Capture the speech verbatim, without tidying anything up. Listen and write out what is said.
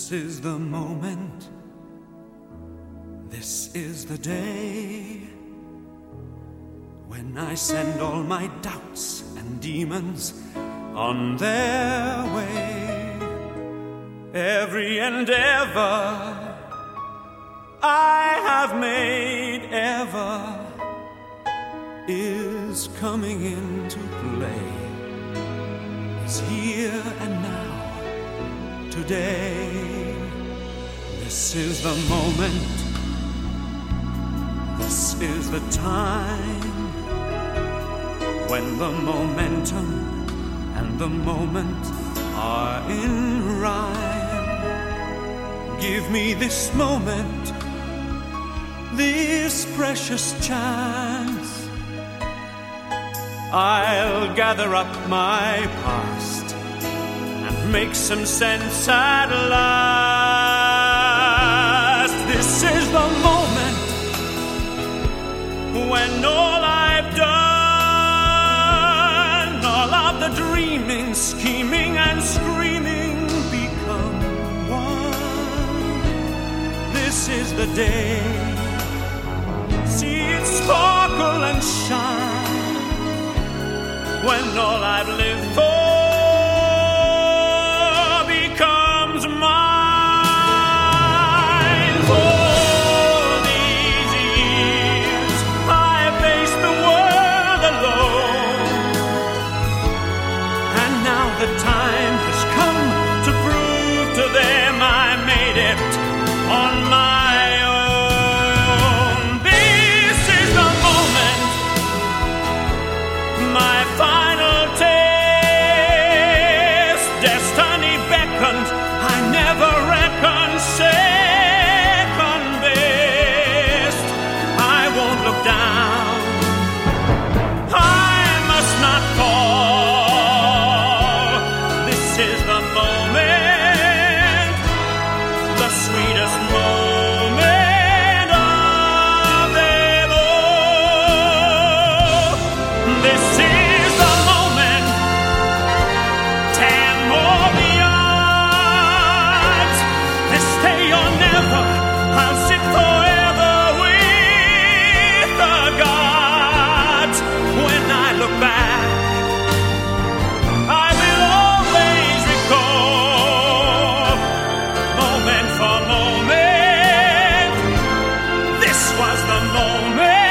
This is the moment, this is the day, when I send all my doubts and demons on their way. Every endeavor I have made ever is coming into play, is here and now, today. This is the moment, this is the time, when the momentum and the moment are in rhyme. Give me this moment, this precious chance. I'll gather up my past and make some sense at last. This is the moment when all I've done, all of the dreaming, scheming and screaming become one. This is the day, see it sparkle and shine, when all I've lived for becomes mine. For these years I faced the world alone, and now the time has come to prove to them I made it on my own. This is the moment, my final taste. Destiny beckoned, I never reckoned second best. I won't look down, I must not fall. This is the moment, the sweetest moment of them all. This is the moment, ten more yards. This day or never, I'll sit forever with the gods. When I look back, I will always recall, moment for moment, this was the moment.